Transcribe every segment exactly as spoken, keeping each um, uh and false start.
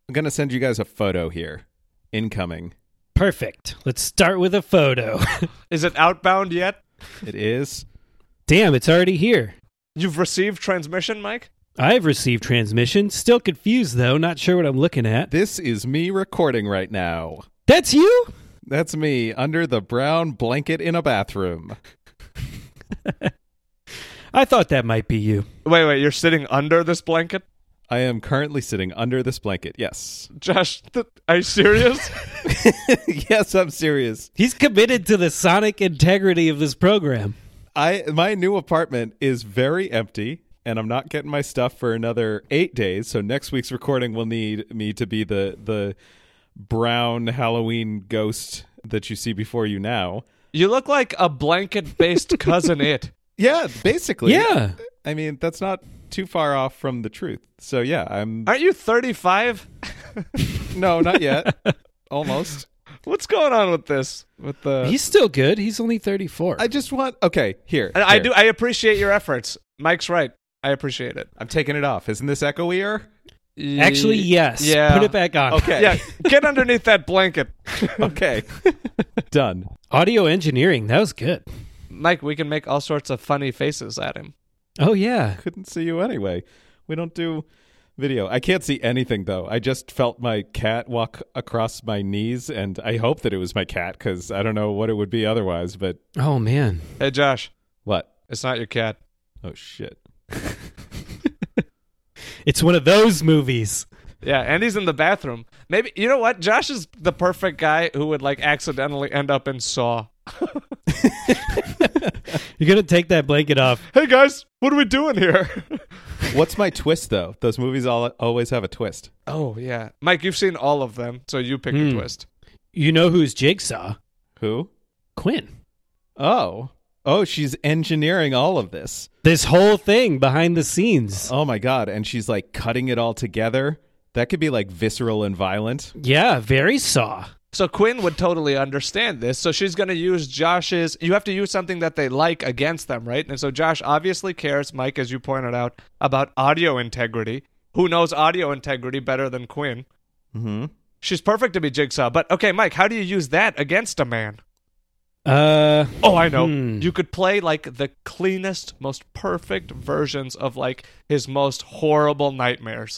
I'm going to send you guys a photo here. Incoming. Perfect. Let's start with a photo. Is it outbound yet? It is. Damn, it's already here. You've received transmission, Mike? I've received transmission. Still confused, though. Not sure what I'm looking at. This is me recording right now. That's you? That's me under the brown blanket in a bathroom. I thought that might be you. Wait, wait, you're sitting under this blanket? I am currently sitting under this blanket, yes. Josh, th- are you serious? Yes, I'm serious. He's committed to the sonic integrity of this program. I my new apartment is very empty, and I'm not getting my stuff for another eight days, so next week's recording will need me to be the, the brown Halloween ghost that you see before you now. You look like a blanket-based cousin It. Yeah, basically. Yeah. I mean, that's not too far off from the truth. So yeah, I'm... Aren't you thirty-five? No, not yet. Almost. What's going on with this? With the He's still good. He's only thirty-four. I just want... Okay, here. I, I here. do. I appreciate your efforts. Mike's right. I appreciate it. I'm taking it off. Isn't this echoier? Actually, yes. Yeah. Put it back on. Okay. Yeah. Get underneath that blanket. Okay. Done. Audio engineering. That was good. Mike, we can make all sorts of funny faces at him. Oh, yeah. Couldn't see you anyway. We don't do video. I can't see anything, though. I just felt my cat walk across my knees, and I hope that it was my cat, because I don't know what it would be otherwise, but... Oh, man. Hey, Josh. What? It's not your cat. Oh, shit. It's one of those movies. Yeah, and he's in the bathroom. Maybe, you know what? Josh is the perfect guy who would, like, accidentally end up in Saw. You're going to take that blanket off. Hey, guys, what are we doing here? What's my twist, though? Those movies all always have a twist. Oh, yeah. Mike, you've seen all of them, so you pick Hmm. a twist. You know who's Jigsaw? Who? Quinn. Oh. Oh, she's engineering all of this. This whole thing behind the scenes. Oh, my God. And she's, like, cutting it all together. That could be, like, visceral and violent. Yeah, very Saw. So Quinn would totally understand this. So she's going to use Josh's... You have to use something that they like against them, right? And so Josh obviously cares, Mike, as you pointed out, about audio integrity. Who knows audio integrity better than Quinn? Mm-hmm. She's perfect to be Jigsaw. But, okay, Mike, how do you use that against a man? Uh, Oh, I know. Hmm. You could play, like, the cleanest, most perfect versions of, like, his most horrible nightmares.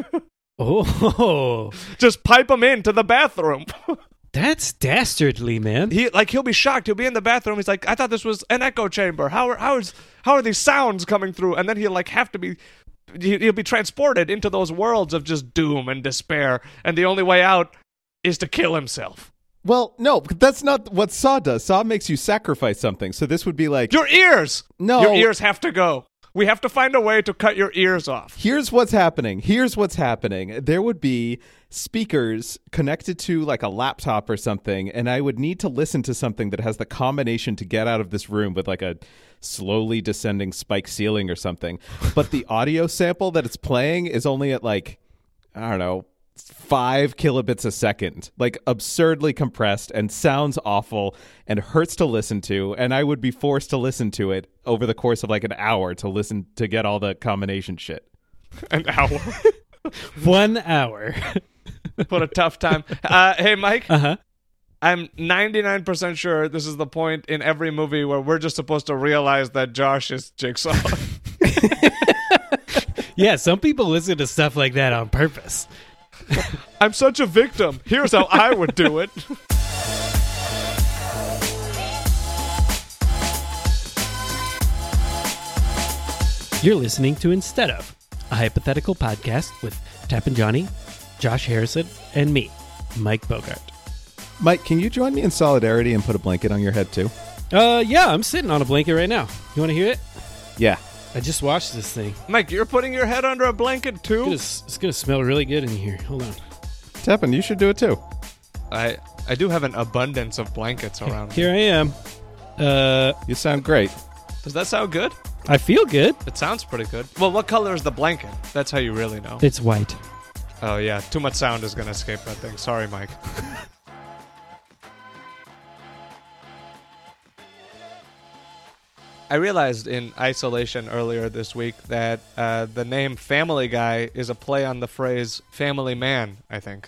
Oh, Just pipe him into the bathroom. that's dastardly, man. He like he'll be shocked. He'll be in the bathroom. He's like, I thought this was an echo chamber. How are how is how are these sounds coming through? And then he'll like have to be he- he'll be transported into those worlds of just doom and despair. And the only way out is to kill himself. Well, no, that's not what Saw does. Saw makes you sacrifice something. So this would be like... Your ears. No. Your ears have to go. We have to find a way to cut your ears off. Here's what's happening. Here's what's happening. There would be speakers connected to like a laptop or something, and I would need to listen to something that has the combination to get out of this room with like a slowly descending spike ceiling or something. But the audio sample that it's playing is only at like, I don't know, five kilobits a second, like absurdly compressed and sounds awful and hurts to listen to. And I would be forced to listen to it over the course of like an hour to listen to get all the combination shit. An hour. One hour. What a tough time. Uh, hey, Mike. Uh-huh. I'm ninety-nine percent sure this is the point in every movie where we're just supposed to realize that Josh is Jigsaw. Yeah, some people listen to stuff like that on purpose. I'm such a victim. Here's how I would do it. You're listening to Instead Of, a hypothetical podcast with Tappin' Johnny, Josh Harrison, and me, Mike Bogart. Mike, can you join me in solidarity and put a blanket on your head too? Uh, yeah, I'm sitting on a blanket right now. You want to hear it? Yeah. I just washed this thing. Mike, you're putting your head under a blanket It's too? gonna, it's gonna smell really good in here. Hold on. Tevin, you should do it too. I I do have an abundance of blankets around. Here I am. Uh, You sound great. Does that sound good? I feel good. It sounds pretty good. Well, what color is the blanket? That's how you really know. It's white. Oh, yeah. Too much sound is going to escape that thing. Sorry, Mike. I realized in isolation earlier this week that uh, the name Family Guy is a play on the phrase Family Man, I think.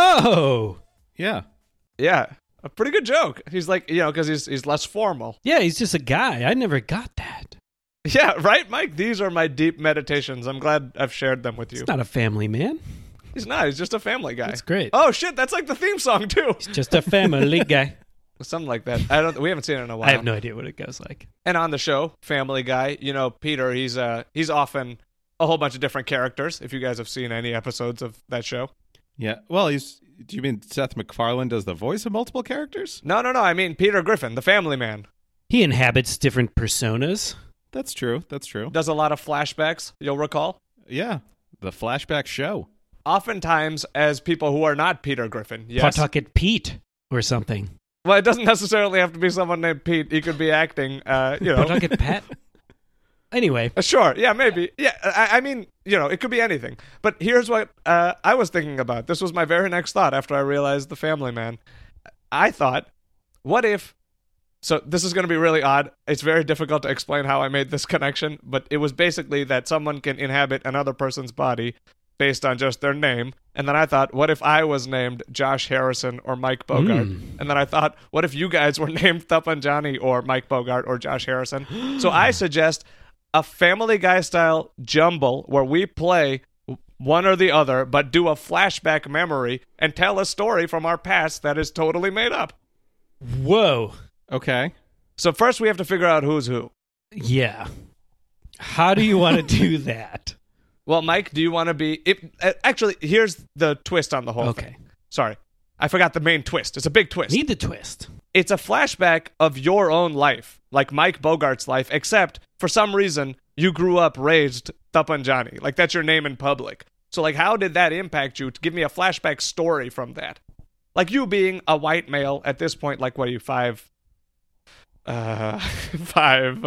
Oh! Yeah. Yeah, a pretty good joke. He's like, you know, because he's, he's less formal. Yeah, he's just a guy. I never got that. Yeah, right, Mike? These are my deep meditations. I'm glad I've shared them with you. He's not a family man. He's not. He's just a family guy. That's great. Oh, shit, that's like the theme song, too. He's just a family guy. Something like that. I don't. We haven't seen it in a while. I have no idea what it goes like. And on the show, Family Guy, you know, Peter, he's uh he's often a whole bunch of different characters, if you guys have seen any episodes of that show. Yeah. Well, he's. Do you mean Seth MacFarlane does the voice of multiple characters? No, no, no. I mean Peter Griffin, the Family Man. He inhabits different personas. That's true. That's true. Does a lot of flashbacks, you'll recall. Yeah. The flashback show. Oftentimes as people who are not Peter Griffin. Yes. Pawtucket Pete or something. Well, it doesn't necessarily have to be someone named Pete. He could be acting, uh, you know. Pawtucket Pat? Anyway. Uh, sure. Yeah, maybe. Yeah, I, I mean, you know, it could be anything. But here's what uh, I was thinking about. This was my very next thought after I realized the Family Man. I thought, what if... So this is going to be really odd. It's very difficult to explain how I made this connection, but it was basically that someone can inhabit another person's body based on just their name. And then I thought, what if I was named Josh Harrison or Mike Bogart? Mm. And then I thought, what if you guys were named Thup Johnny or Mike Bogart or Josh Harrison? So I suggest a Family Guy style jumble where we play one or the other, but do a flashback memory and tell a story from our past that is totally made up. Whoa. Okay. So first we have to figure out who's who. Yeah. How do you want to do that? Well, Mike, do you want to be... If, uh, actually, here's the twist on the whole Okay. thing. Sorry. I forgot the main twist. It's a big twist. Need the twist. It's a flashback of your own life, like Mike Bogart's life, except for some reason you grew up raised Thup Johnny. Like, that's your name in public. So, like, how did that impact you? To give me a flashback story from that. Like, you being a white male at this point, like, what are you, five... Uh, five...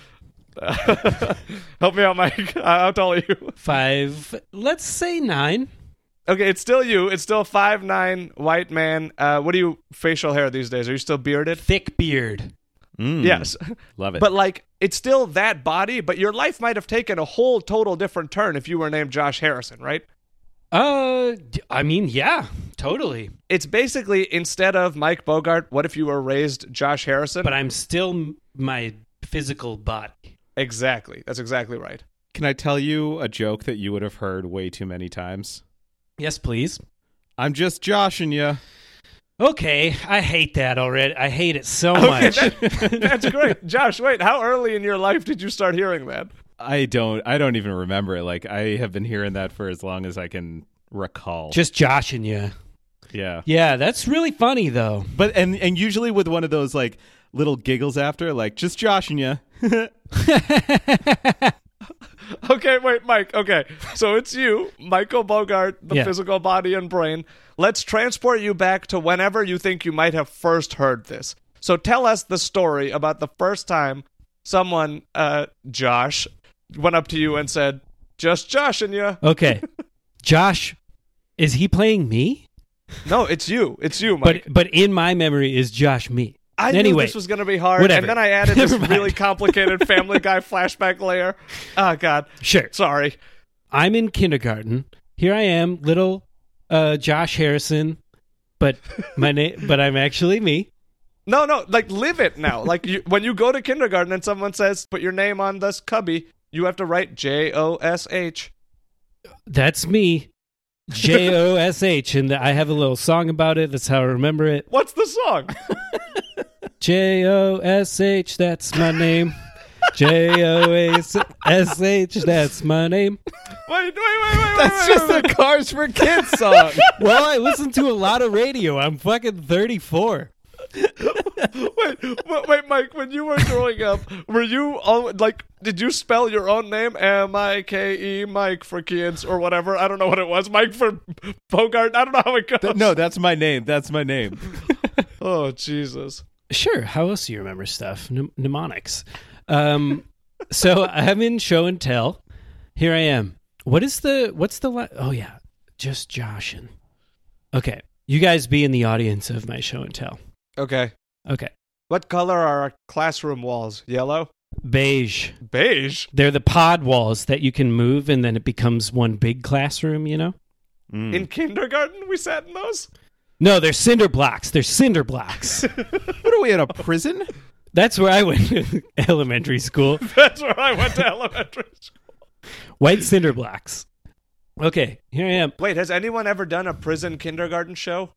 Uh, help me out, Mike. How tall are you? Five, let's say nine. Okay, it's still you. It's still five nine white man. Uh, what do you facial hair these days? Are you still bearded? Thick beard. Mm, Yes. Love it. But like, it's still that body, but your life might have taken a whole total different turn if you were named Josh Harrison, right? Uh, d- I mean, yeah, totally. It's basically, instead of Mike Bogart, what if you were raised Josh Harrison? But I'm still m- my physical body. Exactly. That's exactly right. Can I tell you a joke that you would have heard way too many times? Yes, please. I'm just joshing you. Okay, I hate that already. I hate it so Okay, much. that- that's great. Josh, wait, how early in your life did you start hearing that? I don't I don't even remember it. Like, I have been hearing that for as long as I can recall. Just joshing you. yeah. Yeah, that's really funny, though. But and and usually with one of those like little giggles after, like, just joshing you. Okay, wait, Mike. Okay, so it's you, Michael Bogart, the Yeah. physical body and brain. Let's transport you back to whenever you think you might have first heard this. So tell us the story about the first time someone, uh, Josh, went up to you and said, just joshing you. Okay. Josh, is he playing me? No, it's you. It's you, Mike. But but in my memory, is Josh me? I knew anyway, this was going to be hard, whatever. and then I added this Never mind. really complicated Family Guy flashback layer. Oh, God. Sure. Sorry. I'm in kindergarten. Here I am, little uh, Josh Harrison, but my name, but I'm actually me. No, no, like, live it now. Like, you, when you go to kindergarten and someone says, put your name on this cubby, you have to write J O S H. That's me, J O S H, and I have a little song about it. That's how I remember it. What's the song? J O S H, that's my name. J O S H, that's my name. Wait, wait, wait, wait, wait. That's wait, just wait, a Cars for Kids song. Well, I listen to a lot of radio. I'm fucking thirty-four. wait, wait, wait, Mike, when you were growing up, were you, all, like, did you spell your own name? M I K E, Mike for kids, or whatever? I don't know what it was. Mike for Bogart? I don't know how it goes. Th- no, that's my name. That's my name. Oh, Jesus. Sure. How else do you remember stuff? Mnem- mnemonics. Um, so I'm in show and tell. Here I am. What is the, what's the, la- oh yeah, just Joshin. Okay. You guys be in the audience of my show and tell. Okay. Okay. What color are our classroom walls? Yellow? Beige. Beige? They're the pod walls that you can move, and then it becomes one big classroom, you know? Mm. In kindergarten, we sat in those? No, they're cinder blocks. They're cinder blocks. What are we in a prison? That's where I went to elementary school. That's where I went to elementary school. White cinder blocks. Okay, here I am. Wait, has anyone ever done a prison kindergarten show?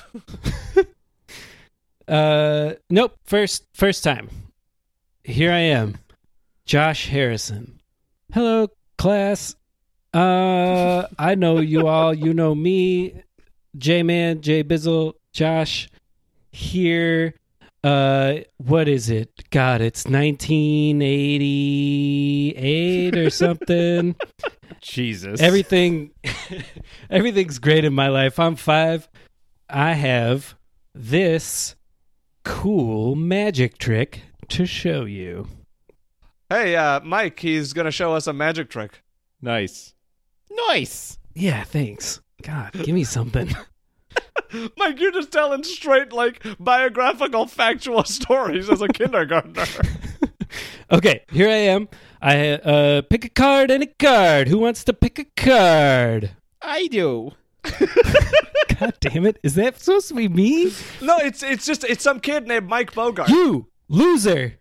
Uh, nope. First, first time. Here I am, Josh Harrison. Hello, class. Uh, I know you all. You know me, J-Man, J Bizzle, Josh. Here. Uh, what is it? God, it's nineteen eighty-eight or something. Jesus. Everything, everything's great in my life. I'm five. I have this cool magic trick to show you. Hey, uh, Mike, he's going to show us a magic trick. Nice. Nice. Yeah, thanks. God, give me something. Mike, you're just telling straight, like, biographical, factual stories as a kindergartner. Okay, here I am. I uh pick a card and a card. Who wants to pick a card? I do. God damn it. Is that supposed to be me? No, it's it's just, it's some kid named Mike Bogart. You, loser.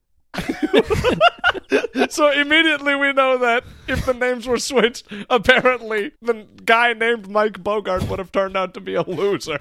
So immediately we know that if the names were switched, apparently the guy named Mike Bogart would have turned out to be a loser.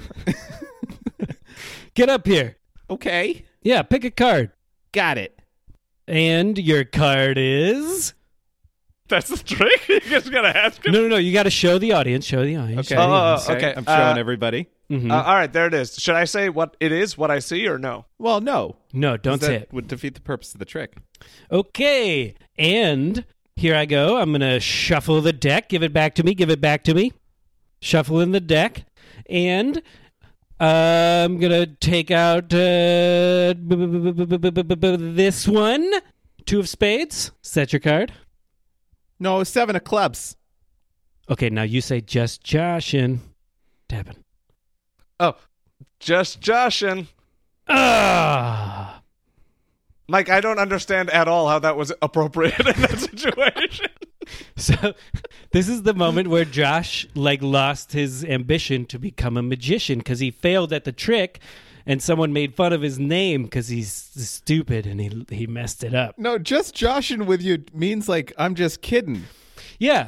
Get up here. Okay. Yeah, pick a card. Got it. And your card is... That's the trick? You just gotta ask him? No, no, no. You got to show the audience. Show the audience. Okay. show the Oh, audience. okay. I'm showing Uh, everybody. Mhm. Uh, all right, there it is. Should I say what it is, what I see, or no? Well, no. No, don't that say it. would defeat the purpose of the trick. Okay. And here I go. I'm going to shuffle the deck. Give it back to me. Give it back to me. Shuffle in the deck. And uh, I'm going to take out uh, b- b- b- b- b- b- b- b- this one. Two of spades. Set your card. No, seven of clubs. Okay, now you say just Joshin. Tapping. Oh, just Joshin. Ah. Mike, I don't understand at all how that was appropriate in that situation. So this is the moment where Josh like lost his ambition to become a magician because he failed at the trick and someone made fun of his name because he's stupid and he he messed it up. No, just joshing with you means like I'm just kidding. Yeah.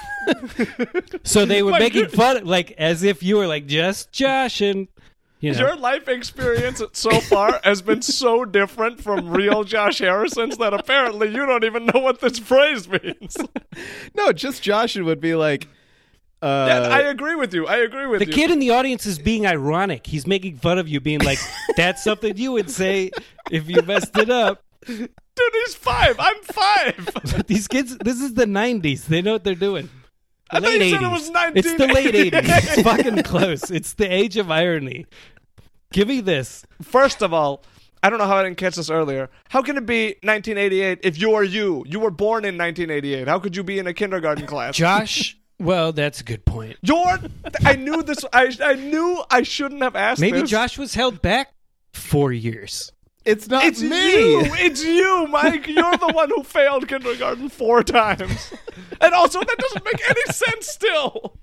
So they were My making goodness. fun like as if you were like just Josh and you know. Your life experience so far has been so different from real Josh Harrison's that apparently you don't even know what this phrase means. No, just joshing would be like. Uh, Yeah, I agree with you. I agree with The you. kid in the audience is being ironic. He's making fun of you, being like, that's something you would say if you messed it up. Dude, he's five. I'm five. But these kids, this is the nineties. They know what they're doing. The I thought late you said it eighties. was nineteen It's the late eighties. eighty-eight. It's fucking close. It's the age of irony. Give me this. First of all, I don't know how I didn't catch this earlier. How can it be nineteen eighty-eight if you are you? You were born in nineteen eighty-eight. How could you be in a kindergarten class? Josh, well, that's a good point. You're. I knew this. I I knew I shouldn't have asked. Maybe this. Josh was held back four years. it's not It's me. you. It's you, Mike. You're the one who failed kindergarten four times, and also that doesn't make any sense. Still.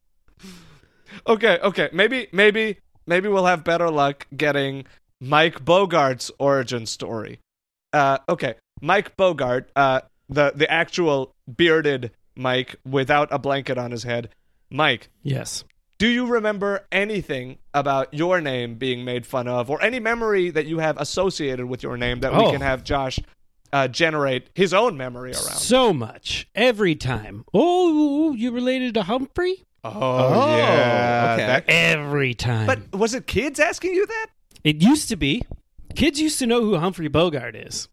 Okay. Okay. Maybe. Maybe. Maybe we'll have better luck getting Mike Bogart's origin story. Uh, okay, Mike Bogart, uh, the the actual bearded Mike without a blanket on his head. Mike, Yes. do you remember anything about your name being made fun of, or any memory that you have associated with your name that we Oh. can have Josh uh, generate his own memory around? So much. Every time. Oh, you related to Humphrey? Oh, yeah, okay. that- Every time. but was it kids asking you that? It used to be. Kids used to know who Humphrey Bogart is.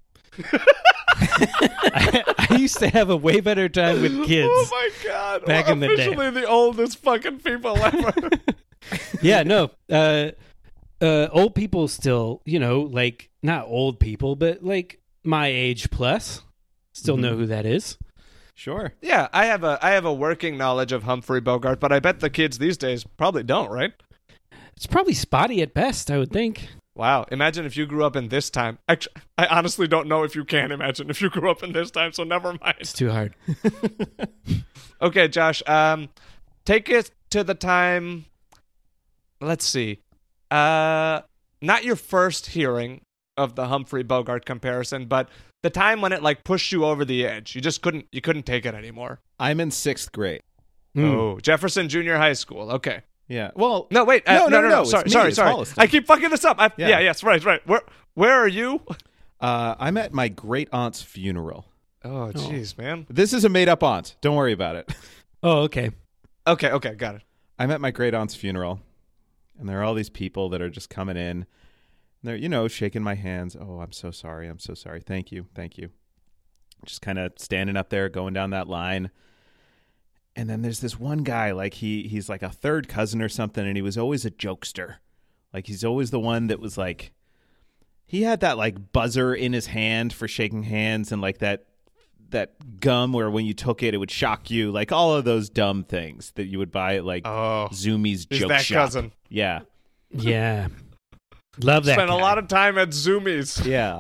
I, I used to have a way better time with kids. Oh my god! Back We're in the day. officially the oldest fucking people ever. Yeah, no. Uh, uh, old people still, you know, like, not old people, but like my age plus, still know who that is. Sure. Yeah, I have a I have a working knowledge of Humphrey Bogart, but I bet the kids these days probably don't, right? It's probably spotty at best, I would think. Wow. Imagine if you grew up in this time. Actually, I honestly don't know if you can imagine if you grew up in this time, so never mind. It's too hard. Okay, Josh. Um, take it to the time. Let's see. Uh, not your first hearing of the Humphrey Bogart comparison, but the time when it like pushed you over the edge. You just couldn't. You couldn't take it anymore. I'm in sixth grade. Mm. Oh, Jefferson Junior High School. Okay. Yeah. Well, No, wait. Uh, No, no, no, no, no, no. it's Sorry, me, sorry, it's sorry. Holliston. I keep fucking this up. I, yeah. Yeah. Yes. Right. Right. Where Where are you? uh, I'm at my great aunt's funeral. Oh, jeez, man. This is a made up aunt. Don't worry about it. Oh, okay. Okay. Okay. Got it. I'm at my great aunt's funeral, and there are all these people that are just coming in. And they're, you know, shaking my hands. Oh, I'm so sorry. I'm so sorry. Thank you. Thank you. Just kind of standing up there, going down that line. And then there's this one guy, like he he's like a third cousin or something, and he was always a jokester. Like he's always the one that was like, he had that like buzzer in his hand for shaking hands, and like that that gum where when you took it, it would shock you. Like all of those dumb things that you would buy at like Oh, Zoomies he's joke that shop. cousin. Yeah, Yeah. Love that Spent guy. a lot of time at Zoomies. yeah.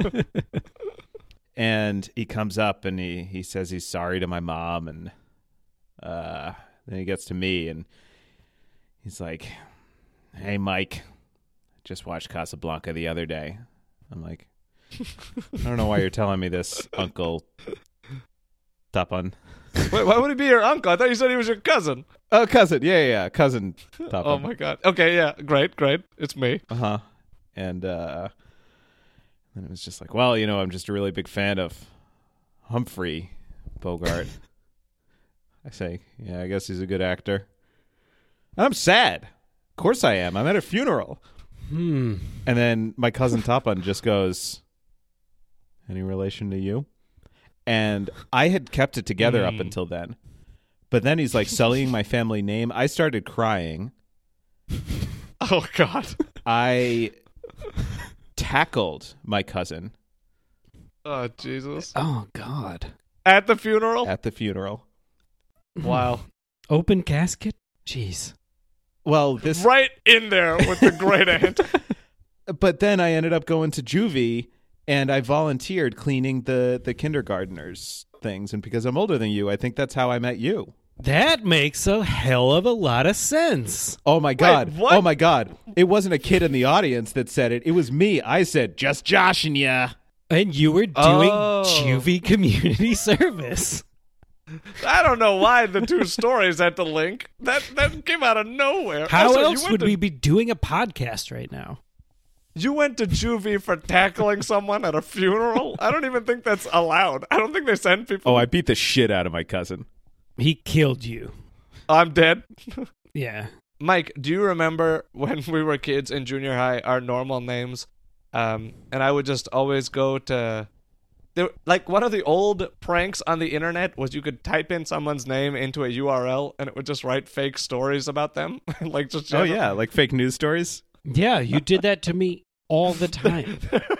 And he comes up and he he says he's sorry to my mom, and uh, then he gets to me and he's like, "Hey, Mike, just watched Casablanca the other day." I'm like, "I don't know why you're telling me this, Uncle Tapan." Wait, why would he be your uncle? I thought you said he was your cousin. Oh, cousin. Yeah, yeah, yeah. Cousin Tapan. Oh my god. Okay, yeah, great, great. It's me. Uh-huh. And uh, then it was just like, well, you know, I'm just a really big fan of Humphrey Bogart. I say, yeah, I guess he's a good actor. And I'm sad. Of course I am. I'm at a funeral. Hmm. And then my cousin Tapan just goes, any relation to you? And I had kept it together up Mm. until then. But then he's like sullying my family name. I started crying. Oh god. I tackled my cousin Oh Jesus. Oh, God. At the funeral? at the funeral. Wow. Open casket? Jeez. Well, this, Right in there with the great aunt. but then I ended up going to juvie, and I volunteered cleaning the the kindergartners things. And because I'm older than you, I think that's how I met you. That makes a hell of a lot of sense. Oh my god! what? Oh my god! It wasn't a kid in the audience that said it. It was me. I said, "Just joshing ya." And you were doing Oh. juvie community service. I don't know why the two stories had to link. That that came out of nowhere. How Also, you else went would to- we be doing a podcast right now? You went to juvie for tackling someone at a funeral? I don't even think that's allowed. I don't think they send people. Oh, I beat the shit out of my cousin. He killed you. I'm dead. Yeah. Mike, do you remember when we were kids in junior high, our normal names? Um, and I would just always go to... There, like, one of the old pranks on the internet was you could type in someone's name into a U R L, and it would just write fake stories about them. like just Oh general- yeah, like fake news stories. Yeah, you did that to me all the time.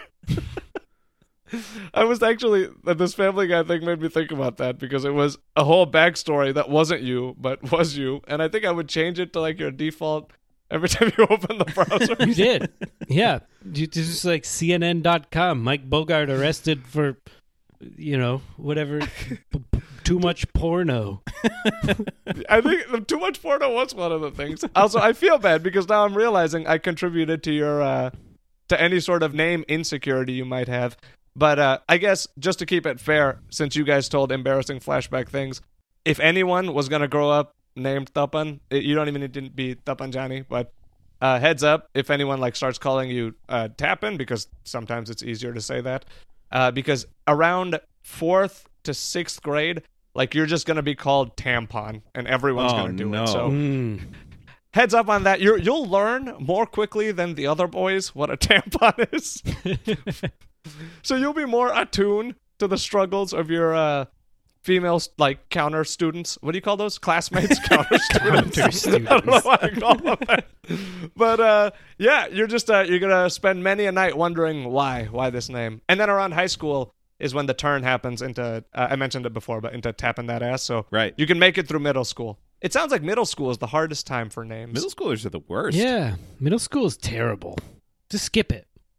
I was actually... This Family Guy thing made me think about that, because it was a whole backstory that wasn't you, but was you. And I think I would change it to, like, your default... Every time you open the browser. You did. Yeah. You this is like C N N dot com. Mike Bogart arrested for, you know, whatever, p- p- too much porno. I think the too much porno was one of the things. Also, I feel bad because now I'm realizing I contributed to your uh, to any sort of name insecurity you might have. But uh, I guess just to keep it fair, since you guys told embarrassing flashback things, if anyone was gonna grow up named Tapan, it, you don't even need to be Tapan Johnny, but uh, heads up if anyone like starts calling you uh, Tappan, because sometimes it's easier to say that. Uh, because around fourth to sixth grade, like you're just gonna be called Tampon, and everyone's Oh, gonna do no. it. So Mm. heads up on that. You're you'll learn more quickly than the other boys what a tampon is. So you'll be more attuned to the struggles of your uh, female like counter students. What do you call those? Classmates, counter students. Counter I don't know students. why I call them that. But uh, yeah, you're just uh, you're gonna spend many a night wondering why why this name. And then around high school is when the turn happens into uh, I mentioned it before, but into tapping that ass. So Right. you can make it through middle school. It sounds like middle school is the hardest time for names. Middle schoolers are the worst. Yeah. Middle school is terrible. Just skip it.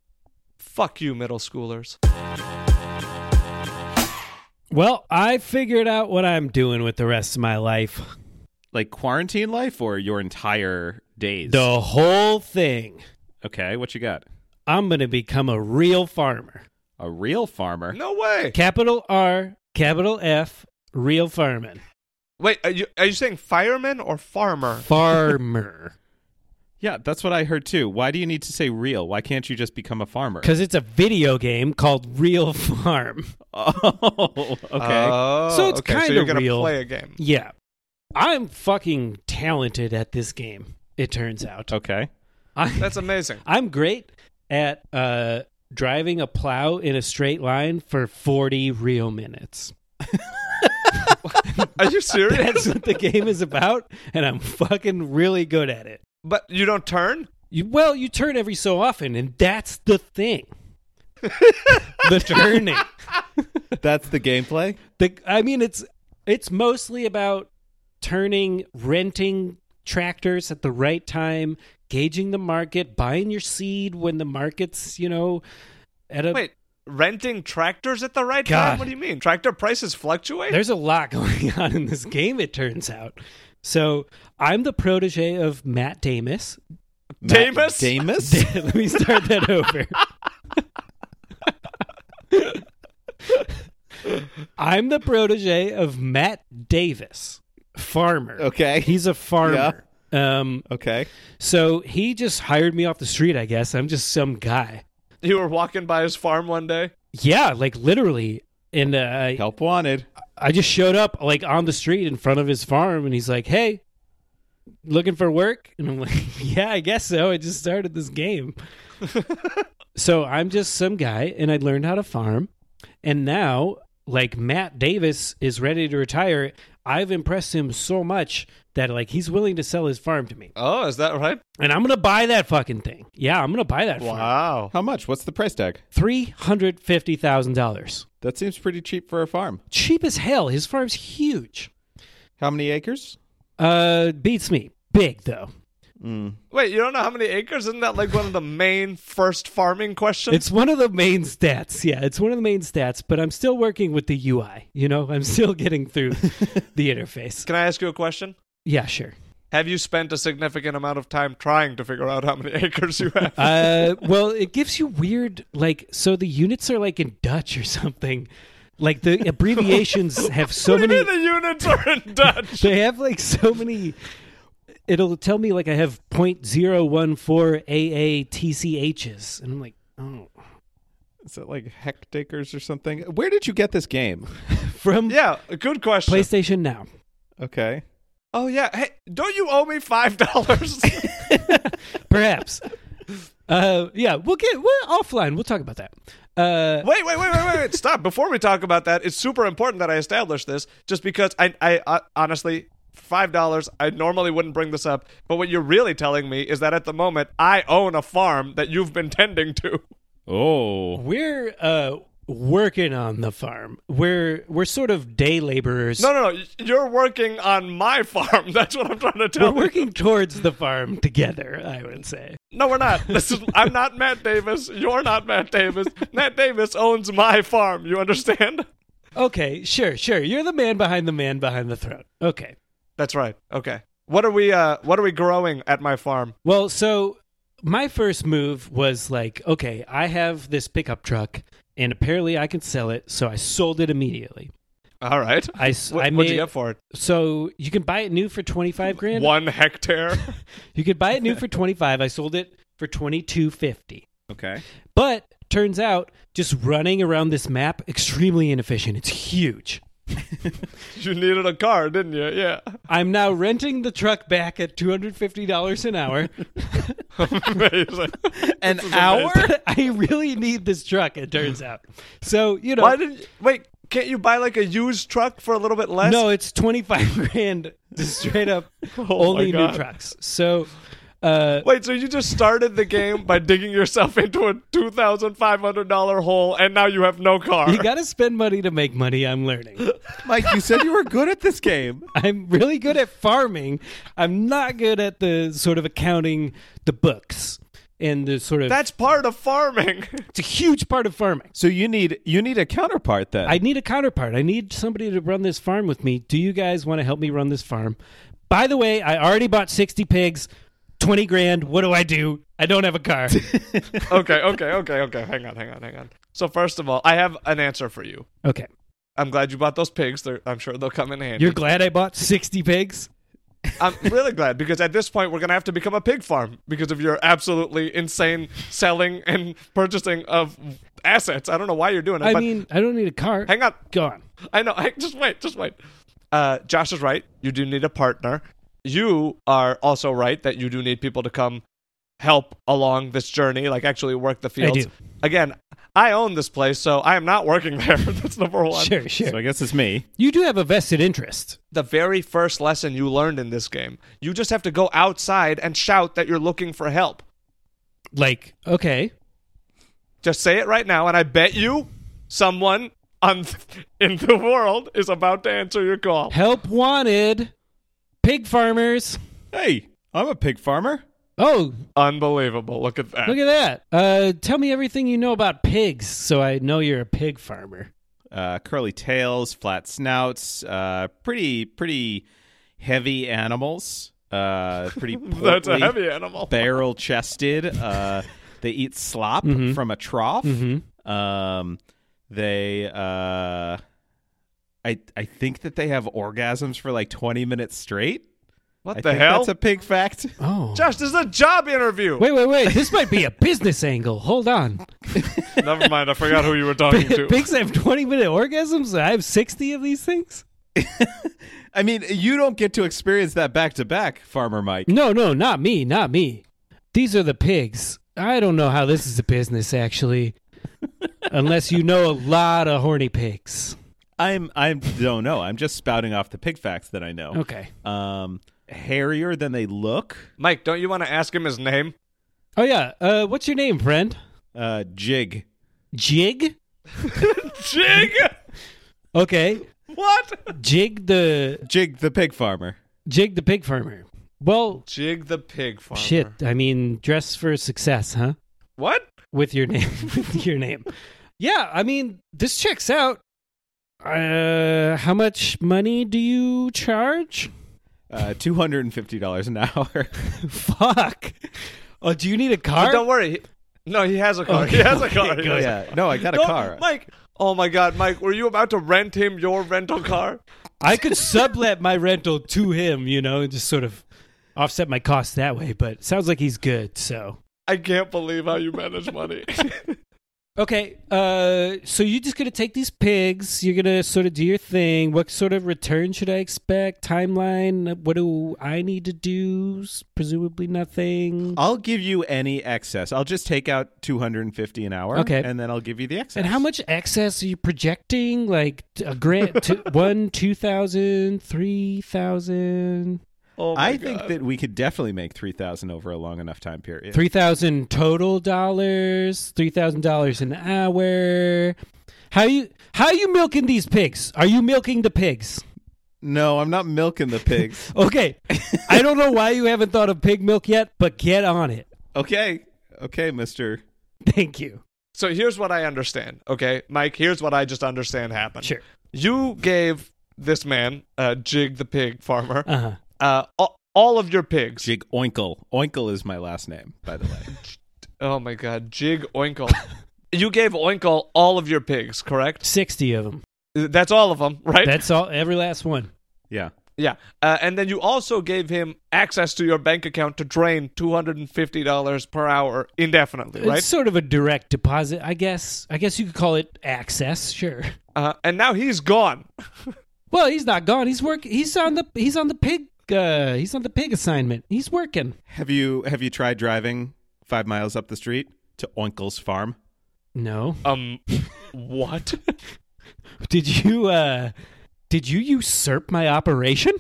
Fuck you, middle schoolers. Well, I figured out what I'm doing with the rest of my life. Like quarantine life or your entire days? The whole thing. Okay, what you got? I'm going to become a real farmer. A real farmer? No way. Capital R, capital F, real farming. Wait, are you are you saying fireman or farmer? Farmer. Yeah, that's what I heard too. Why do you need to say real? Why can't you just become a farmer? Because it's a video game called Real Farm. Oh, okay. Oh, So it's okay, kinda so you're gonna real. play a game. Yeah. I'm fucking talented at this game, it turns out. okay. I, That's amazing. I'm great at uh, driving a plow in a straight line for forty real minutes. Are you serious? That's what the game is about, and I'm fucking really good at it. But you don't turn? You, well, you turn every so often, and that's the thing. The turning. That's the gameplay? The, I mean, it's it's mostly about turning, renting tractors at the right time, gauging the market, buying your seed when the market's, you know, at a... Wait, renting tractors at the right God. time? What do you mean? Tractor prices fluctuate? There's a lot going on in this game, it turns out. So I'm the protege of Matt Damus. Damus? Damus? Let me start that over. I'm the protege of Matt Davis, farmer. Okay. He's a farmer. Um, Okay. so he just hired me off the street, I guess. I'm just some guy. You were walking by his farm one day? Yeah, like literally. And uh, I, Help wanted. I just showed up like on the street in front of his farm, and he's like, "Hey, looking for work?" And I'm like, "Yeah, I guess so. I just started this game." So I'm just some guy, and I learned how to farm. And now, like, Matt Davis is ready to retire. I've impressed him so much that, like, he's willing to sell his farm to me. Oh, is that right? And I'm going to buy that fucking thing. Yeah, I'm going to buy that farm. Wow. How much? What's the price tag? three hundred fifty thousand dollars. That seems pretty cheap for a farm. Cheap as hell. His farm's huge. How many acres? Uh, beats me. Big, though. Mm. Wait, you don't know how many acres? Isn't that like one of the main first farming questions? It's one of the main stats. Yeah, it's one of the main stats, but I'm still working with the U I. You know, I'm still getting through the interface. Can I ask you a question? Yeah, sure. Have you spent a significant amount of time trying to figure out how many acres you have? Uh, well, it gives you weird, like, so the units are like in Dutch or something. Like, the abbreviations have so what do many. you mean the units are in Dutch? They have like so many. It'll tell me like I have point zero one four A A T C H's, and I'm like, oh, Is it like hectares or something? Where did you get this game? from Yeah, a good question. PlayStation Now. Okay. Oh, yeah. Hey, don't you owe me five dollars? Perhaps. Uh, yeah, we'll get we're offline. We'll talk about that. Uh, Wait, wait, wait, wait, wait, wait. Stop. Before we talk about that, it's super important that I establish this just because I, I uh, honestly, five dollars, I normally wouldn't bring this up. But what you're really telling me is that at the moment, I own a farm that you've been tending to. Oh. we're uh working on the farm. We're we're sort of day laborers. No, no, no. You're working on my farm. That's what I'm trying to tell We're you. working towards the farm together, I would say. No, we're not. This is. I'm not Matt Davis. You're not Matt Davis. Matt Davis owns my farm. You understand? Okay, sure, sure. You're the man behind the man behind the throne. Okay. That's right. Okay. What are we? Uh, what are we growing at my farm? Well, so my first move was like, okay, I have this pickup truck, and apparently I can sell it, so I sold it immediately. All right. I, s- What, I what'd made, you get for it? So you can buy it new for twenty-five grand. One hectare. You could buy it new for twenty-five. I sold it for twenty-two fifty. Okay. But turns out, just running around this map, extremely inefficient. It's huge. You needed a car, didn't you? Yeah. I'm now renting the truck back at two hundred fifty dollars an hour. Amazing. An This is hour? amazing. I really need this truck, it turns out. So, you know. Why didn't you, wait? Can't you buy like a used truck for a little bit less? No, it's twenty-five grand to straight up Oh only my new God. trucks. So, uh, Wait, so you just started the game by digging yourself into a two thousand five hundred dollar hole, and now you have no car. you got to spend money to make money. I'm learning. Mike, you said you were good at this game. I'm really good at farming. I'm not good at the sort of accounting, the books. and the sort of That's part of farming. it's a huge part of farming. So you need you need a counterpart then. I need a counterpart. I need somebody to run this farm with me. Do you guys want to help me run this farm? By the way, I already bought sixty pigs, twenty grand. What do I do? I don't have a car. okay, okay, okay, okay. Hang on, hang on, hang on. So first of all, I have an answer for you. Okay. I'm glad you bought those pigs. They're, I'm sure they'll come in handy. You're glad I bought sixty pigs? I'm really glad because at this point we're gonna have to become a pig farm because of your absolutely insane selling and purchasing of assets. I don't know why you're doing it. I but mean, I don't need a car. hang on. Go on. I know. I, just wait. Just wait. Uh, Josh is right. You do need a partner. You are also right that you do need people to come help along this journey, like actually work the fields. do. Again, I own this place, so I am not working there. That's number one. Sure, sure. So I guess it's me. You do have a vested interest. The very first lesson you learned in this game, you just have to go outside and shout that you're looking for help. Like, okay. Just say it right now, and I bet you someone on in the world is about to answer your call. Help wanted. Pig farmers. Hey, I'm a pig farmer. Oh, Unbelievable. Look at that. look at that. Uh, tell me everything you know about pigs so I know you're a pig farmer. Uh, curly tails, flat snouts, uh, pretty pretty heavy animals. Uh, pretty That's a portly, heavy animal. barrel chested. Uh, they eat slop Mhm. from a trough. Mm-hmm. Um, they, uh, I I think that they have orgasms for like twenty minutes straight. What I the think hell? That's a pig fact. Oh. Josh, this is a job interview. Wait, wait, wait. This might be a business angle. Hold on. Never mind. I forgot who you were talking to. Pigs have twenty-minute orgasms? I have sixty of these things? I mean, you don't get to experience that back to back, Farmer Mike. No, no, not me, not me. These are the pigs. I don't know how this is a business, actually. Unless you know a lot of horny pigs. I'm I don't know. I'm just spouting off the pig facts that I know. Okay. Um, hairier than they look. Mike, don't you want to ask him his name? Oh, yeah. Uh, what's your name, friend? Uh, jig. Jig? Jig? Okay. What? Jig the Jig the pig farmer. Jig the pig farmer. Well, Jig the pig farmer. shit. I mean, dress for success, huh? What? With your name. With your name. Yeah, I mean, this checks out. Uh, how much money do you charge? Uh, two hundred and fifty dollars an hour. Fuck. Oh, do you need a But car? don't worry. He- No, he has a car. Okay, he has a okay, car. He good. has a- Yeah. No, I got a No, car. Mike. Oh my God, Mike, were you about to rent him your rental car? I could sublet my rental to him, you know, and just sort of offset my costs that way. But it sounds like he's good, so. I can't believe how you manage money. Okay, uh, so you're just going to take these pigs. You're going to sort of do your thing. What sort of return should I expect? Timeline? What do I need to do? S- Presumably nothing. I'll give you any excess. I'll just take out two hundred fifty an hour. Okay. And then I'll give you the excess. And how much excess are you projecting? Like a grand, two, one, two thousand, three thousand, Oh my I God. think that we could definitely make three thousand over a long enough time period. three thousand total dollars, three thousand dollars an hour. How you how you milking these pigs? Are you milking the pigs? No, I'm not milking the pigs. Okay, I don't know why you haven't thought of pig milk yet, but get on it. Okay. Okay, mister. Thank you. So here's what I understand, okay? Mike, here's what I just understand happened. Sure. You gave this man, uh, Jig the pig farmer, Uh huh. uh, all, all of your pigs. Jig Oinkle. Oinkle is my last name, by the way. Oh my God, Jig Oinkle. You gave Oinkle all of your pigs, correct? Sixty of them. That's all of them, right? That's all. Every last one. Yeah. Yeah. Uh, and then you also gave him access to your bank account to drain two hundred fifty dollars per hour indefinitely, right? It's sort of a direct deposit, I guess. I guess you could call it access. Sure. Uh, and now he's gone. Well, he's not gone. He's work. He's on the. He's on the pig. Uh, he's on the pig assignment. He's working. Have you have you tried driving five miles up the street to Oinkle's farm? No. Um, what? Did you? uh Did you usurp my operation?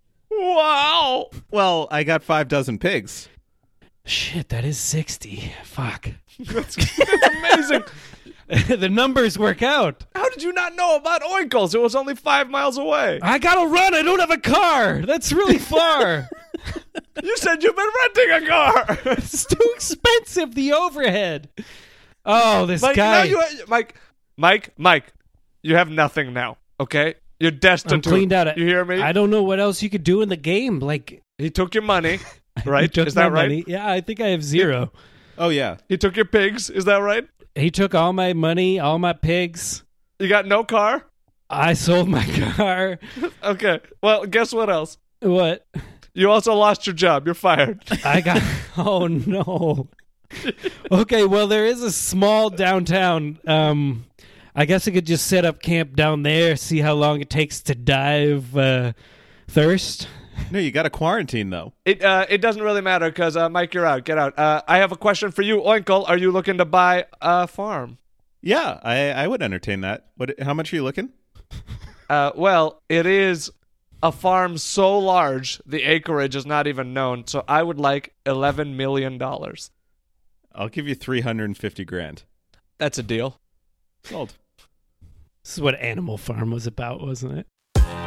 Wow. Well, I got five dozen pigs. Shit, that is sixty. Fuck. That's, that's amazing. The numbers work out. How did you not know about Oinkles? It was only five miles away. I gotta run. I don't have a car. That's really far. You said you've been renting a car. It's too expensive, the overhead. Oh, this Mike, guy. now you ha- Mike, Mike, Mike, you have nothing now, okay? You're I'm destined to. cleaned out. You hear me? I don't know what else you could do in the game. Like, He took your money, he right? took Is that my right? money. Yeah, I think I have zero. Oh yeah. He took your pigs. Is that right? He took all my money, all my pigs. You got no car? I sold my car. Okay. Well, guess what else? What? You also lost your job. You're fired. I got. Oh no. Okay, well there is a small downtown. Um, I guess I could just set up camp down there, see how long it takes to die of uh, thirst. No, you got to quarantine though. It uh, it doesn't really matter because uh, Mike, you're out. Get out. Uh, I have a question for you, Oinkle. Are you looking to buy a farm? Yeah, I I would entertain that. What? How much are you looking? Uh, well, it is a farm so large the acreage is not even known. So I would like eleven million dollars. I'll give you three hundred and fifty grand. That's a deal. Sold. This is what Animal Farm was about, wasn't it?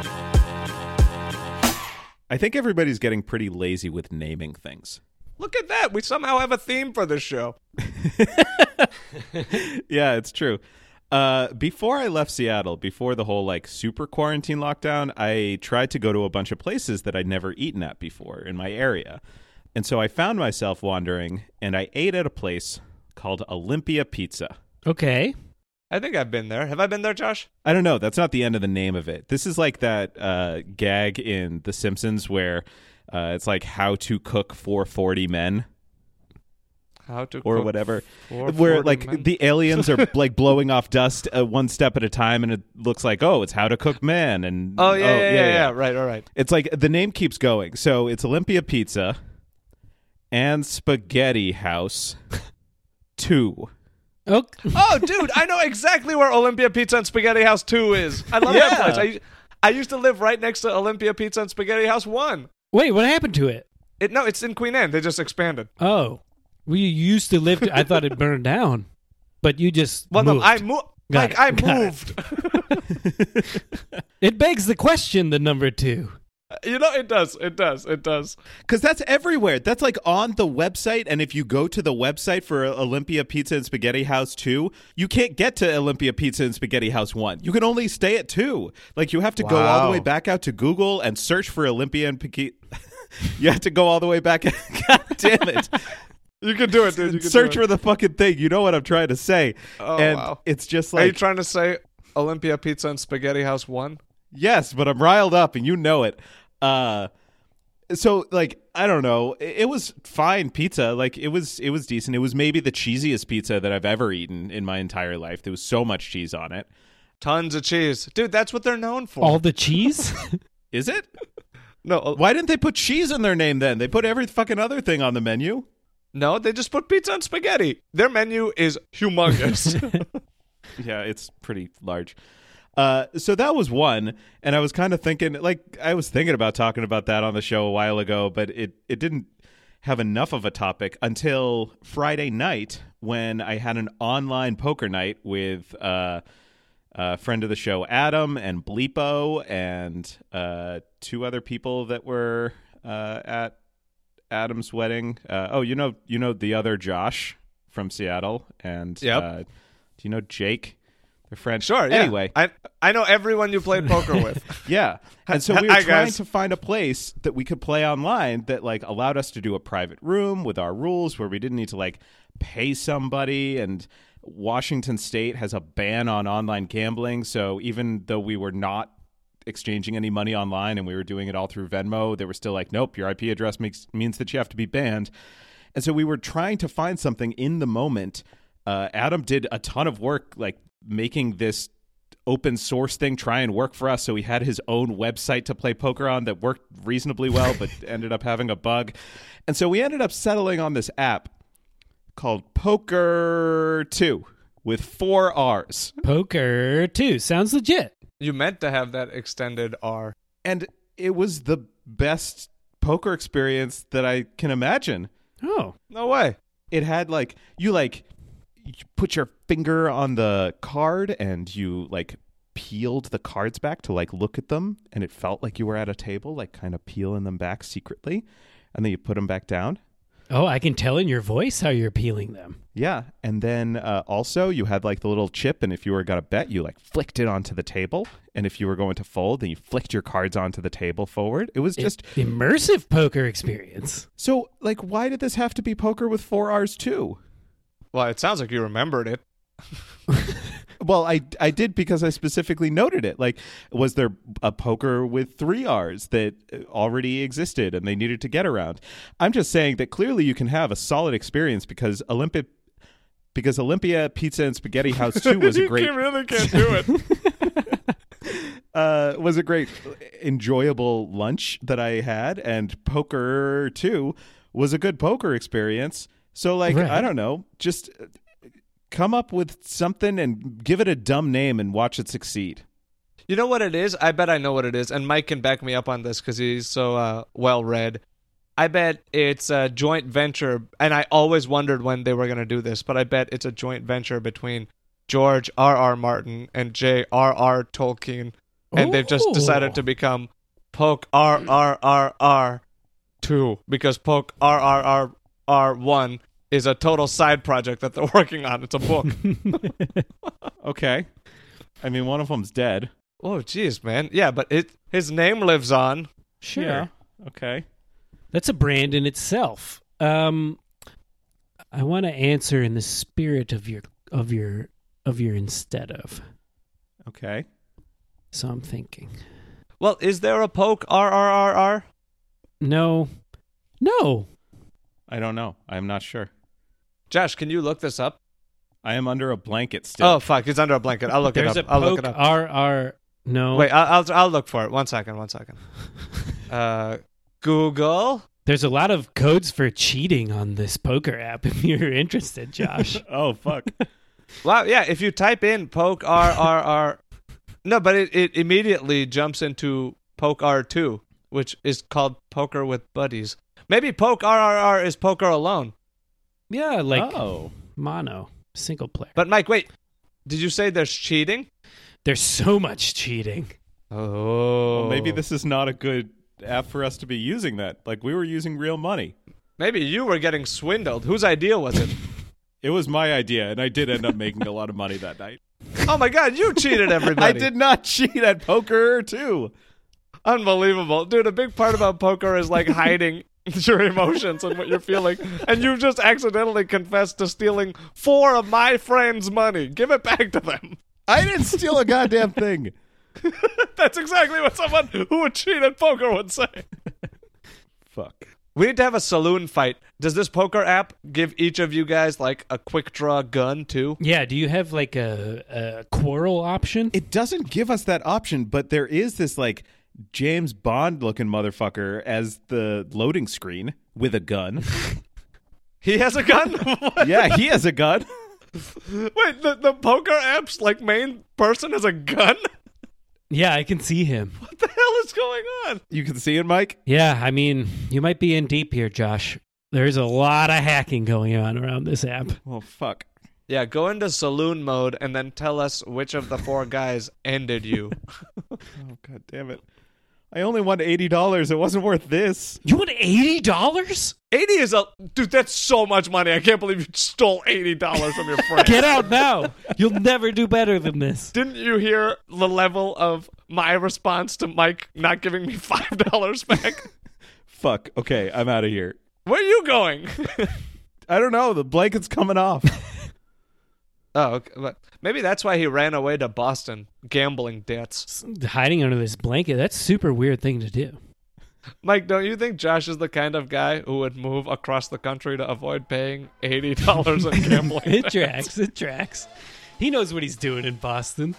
I think everybody's getting pretty lazy with naming things. Look at that. We somehow have a theme for this show. Yeah, it's true. Uh, before I left Seattle, before the whole like super quarantine lockdown, I tried to go to a bunch of places that I'd never eaten at before in my area. And so I found myself wandering, and I ate at a place called Olympia Pizza. Okay. I think I've been there. Have I been there, Josh? I don't know. That's not the end of the name of it. This is like that uh, gag in The Simpsons where uh, it's like how to cook for forty men. How to Or cook whatever, for where forty like men. the aliens are like blowing off dust uh, one step at a time, and it looks like, oh, it's how to cook men, and Oh, yeah, yeah, yeah, yeah. Right, all right. It's like the name keeps going. So it's Olympia Pizza and Spaghetti House two. Oh, Oh, dude, I know exactly where Olympia Pizza and Spaghetti House two is. I love that Yeah. place. I, I used to live right next to Olympia Pizza and Spaghetti House one. wait, what happened to it? It No, it's in Queen Anne. They just expanded. Oh, we used to live. I thought it burned down, but you just Well, moved. no, I moved. Got Like, it, I got it. moved. It begs the question. The number two. You know, it does. It does. It does. Because that's everywhere. That's like on the website. And if you go to the website for Olympia Pizza and Spaghetti House two, you can't get to Olympia Pizza and Spaghetti House one. You can only stay at two. Like you have to go all the Wow. way back out to Google and search for Olympia and Spaghetti. You have to go all the way back. God damn it. You can do it, dude. You can Search do it. for the fucking thing. You know what I'm trying to say. Oh, and wow. it's just Are you like, trying to say Olympia Pizza and Spaghetti House one? yes, but I'm riled up and you know it. Uh, so like, I don't know. It, it was fine pizza. Like it was, it was decent. It was maybe the cheesiest pizza that I've ever eaten in my entire life. There was so much cheese on it. Tons of cheese. Dude, that's what they're known for. All the cheese. Is it? no, uh, Why didn't they put cheese in their name then? They put every fucking other thing on the menu. no, they just put pizza and spaghetti. Their menu is humongous. Yeah, it's pretty large. Uh, so that was one, and I was kind of thinking, like, I was thinking about talking about that on the show a while ago, but it, it didn't have enough of a topic until Friday night when I had an online poker night with uh, a friend of the show, Adam, and Bleepo, and uh, two other people that were uh, at Adam's wedding. Uh, oh, you know, you know the other Josh from Seattle, and Yep. uh, do you know Jake? They're friends. Sure, yeah. Anyway, I I know everyone you played poker with. yeah. And so we were Hi, trying guys. to find a place that we could play online that like allowed us to do a private room with our rules where we didn't need to like pay somebody. And Washington State has a ban on online gambling. So even though we were not exchanging any money online and we were doing it all through Venmo, they were still like, nope, your I P address makes means that you have to be banned. And so we were trying to find something in the moment. Uh, Adam did a ton of work like making this open source thing try and work for us. So he had his own website to play poker on that worked reasonably well, but ended up having a bug. And so we ended up settling on this app called Poker two with four R's. Poker two sounds legit. You meant to have that extended R. And it was the best poker experience that I can imagine. Oh, No way. It had like, you like, you put your finger on the card and you like peeled the cards back to like look at them, and it felt like you were at a table, like kind of peeling them back secretly. and then you put them back down. Oh, I can tell in your voice how you're peeling them. Yeah, and then uh, also you had like the little chip, and if you were gonna bet, you like flicked it onto the table, and if you were going to fold, then you flicked your cards onto the table forward. It was just I- immersive poker experience. so like, why did this have to be poker with four R's too? Well, it sounds like you remembered it. Well, I, I did because I specifically noted it. Like, was there a poker with three R's that already existed and they needed to get around? I'm just saying that clearly you can have a solid experience because Olympia, because Olympia Pizza and Spaghetti House two was a great. You really can't do it. uh, was a great, enjoyable lunch that I had, and poker two was a good poker experience. So, like, Right. I don't know, just come up with something and give it a dumb name and watch it succeed. You know what it is? I bet I know what it is, and Mike can back me up on this because he's so uh, well read. I bet it's a joint venture, and I always wondered when they were going to do this, but I bet it's a joint venture between George R R. Martin and J R R. Tolkien, and they've just Ooh. decided to become Poke R R R R two because Poke R R R R one is a total side project that they're working on. It's a book. Okay. I mean, one of them's dead. Oh, jeez, man. Yeah, but it his name lives on. Sure. Yeah. Okay. That's a brand in itself. Um, I want to answer in the spirit of your of your of your instead of. Okay. So I'm thinking. Well, is there a Poke R R R R? No. No. I don't know. I'm not sure. Josh, can you look this up? I am under a blanket still. Oh, fuck. He's under a blanket. I'll look There's it up. a I'll look poke it up. R R. No. Wait, I'll, I'll I'll look for it. One second. One second. Uh, Google. There's a lot of codes for cheating on this poker app if you're interested, Josh. Oh, fuck. Wow. Yeah. If you type in Poke R R R, no, but it, it immediately jumps into Poke R two, which is called Poker with Buddies. Maybe Poke R R R is poker alone. Yeah, like Oh. mono, single player. But Mike, wait. Did you say there's cheating? There's so much cheating. Oh. Well, maybe this is not a good app for us to be using that. Like, we were using real money. Maybe you were getting swindled. Whose idea was it? It was my idea, and I did end up making a lot of money that night. Oh my God, you cheated everybody. I did not cheat at poker, too. Unbelievable. Dude, a big part about poker is like hiding your emotions and what you're feeling. And you just accidentally confessed to stealing four of my friends' money. Give it back to them. I didn't steal a goddamn thing. That's exactly what someone who would cheat at poker would say. Fuck. We need to have a saloon fight. Does this poker app give each of you guys like a quick draw gun too? Yeah, do you have like a, a quarrel option? It doesn't give us that option, but there is this, like, James Bond looking motherfucker as the loading screen with a gun. He has a gun? What? Yeah, he has a gun. Wait, the, the poker app's like main person has a gun? Yeah, I can see him. What the hell is going on? You can see it, Mike? Yeah, I mean, you might be in deep here, Josh. There's a lot of hacking going on around this app. Oh, fuck. Yeah, go into saloon mode and then tell us which of the four guys ended you. Oh, God damn it. I only won eighty dollars. It wasn't worth this. You want eighty dollars? eighty is a... Dude, that's so much money. I can't believe you stole eighty dollars from your friend. Get out now. You'll never do better than this. Didn't you hear the level of my response to Mike not giving me five dollars back? Fuck. Okay, I'm out of here. Where are you going? I don't know. The blanket's coming off. Oh, okay. But maybe that's why he ran away to Boston. Gambling debts. Hiding under this blanket, that's a super weird thing to do. Mike, don't you think Josh is the kind of guy who would move across the country to avoid paying eighty dollars in gambling It debts? tracks, it tracks. He knows what he's doing in Boston.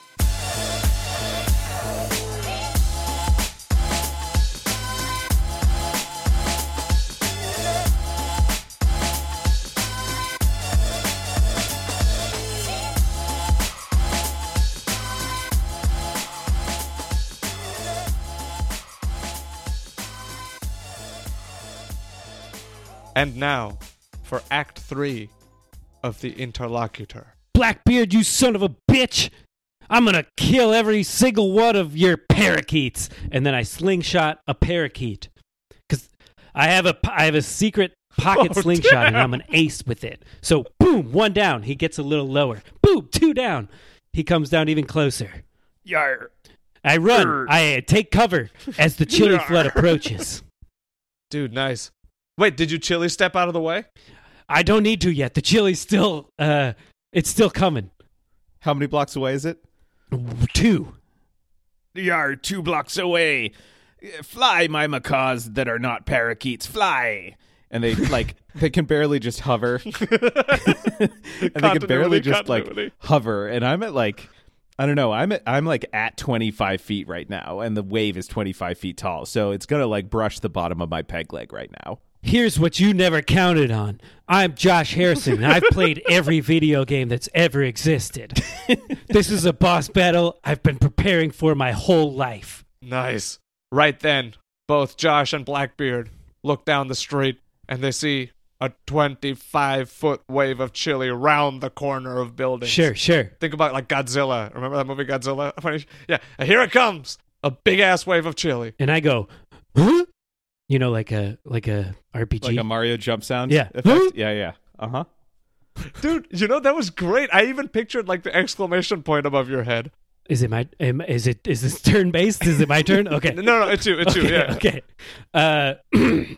And now, for Act three of The Interlocutor. Blackbeard, you son of a bitch! I'm gonna kill every single one of your parakeets. And then I slingshot a parakeet. Because I have a I have a secret pocket Oh, slingshot, damn. and I'm an ace with it. So, boom, one down. He gets a little lower. Boom, two down. He comes down even closer. Yar. I run. Grr. I uh, take cover as the chili Yar. flood approaches. Dude, nice. Wait, did you chili step out of the way? I don't need to yet. The chili's still, uh, it's still coming. How many blocks away is it? Two. Yar, two blocks away. Fly, my macaws that are not parakeets, fly. And they like they can barely just hover. and they can barely Continuity, just like continuity. hover. And I'm at like I don't know, I'm at I'm like at twenty-five feet right now, and the wave is twenty-five feet tall. So it's gonna like brush the bottom of my peg leg right now. Here's what you never counted on. I'm Josh Harrison, and I've played every video game that's ever existed. This is a boss battle I've been preparing for my whole life. Nice. Right then, both Josh and Blackbeard look down the street and they see a twenty-five foot wave of chili round the corner of buildings. Sure, sure. Think about like Godzilla. Remember that movie Godzilla? Yeah, and here it comes. A big ass wave of chili. And I go, huh? You know, like a like a R P G. Like a Mario jump sound Yeah. effect? Yeah, yeah. Uh-huh. Dude, you know, that was great. I even pictured like the exclamation point above your head. Is it my? Am, is it? Is this turn based? Is it my turn? Okay. No, no, it's you. It's you. Okay, Yeah. Okay. Uh,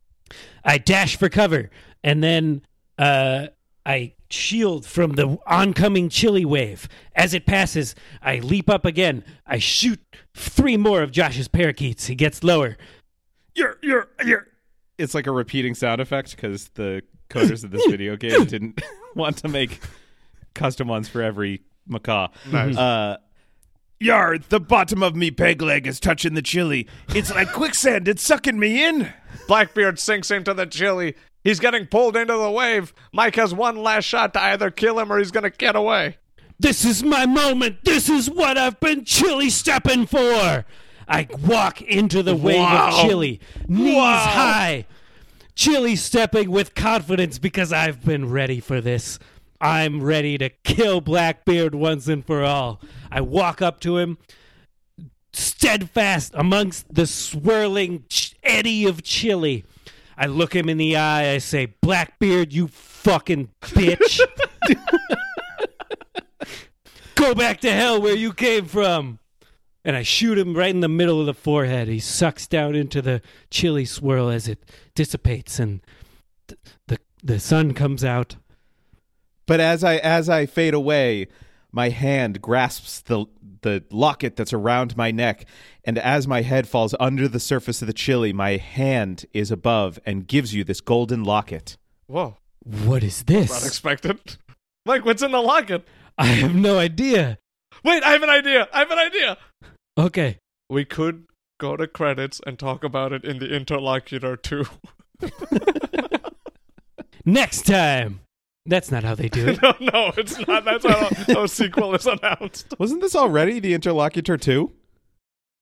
I dash for cover, and then uh, I shield from the oncoming chili wave. As it passes, I leap up again. I shoot three more of Josh's parakeets. He gets lower. You're, you're, you're. It's like a repeating sound effect because the coders of this video game didn't want to make custom ones for every macaw. Nice. Uh, Yar, the bottom of me peg leg is touching the chili. It's like quicksand. It's sucking me in. Blackbeard sinks into the chili. He's getting pulled into the wave. Mike has one last shot to either kill him or he's going to get away. This is my moment. This is what I've been chili stepping for. I walk into the wave Wow. of chili, knees Wow. high, chili stepping with confidence because I've been ready for this. I'm ready to kill Blackbeard once and for all. I walk up to him, steadfast amongst the swirling ch- eddy of chili. I look him in the eye. I say, Blackbeard, you fucking bitch. Go back to hell where you came from. And I shoot him right in the middle of the forehead. He sucks down into the chili swirl as it dissipates, and th- the the sun comes out. But as I as I fade away, my hand grasps the the locket that's around my neck, and as my head falls under the surface of the chili, my hand is above and gives you this golden locket. Whoa. What is Not this? expected. Mike, what's in the locket? I have no idea. Wait, I have an idea. I have an idea. Okay. We could go to credits and talk about it in the interlocutor too. Next time. That's not how they do it. no, no, it's not. That's how a sequel is announced. Wasn't this already the Interlocutor two?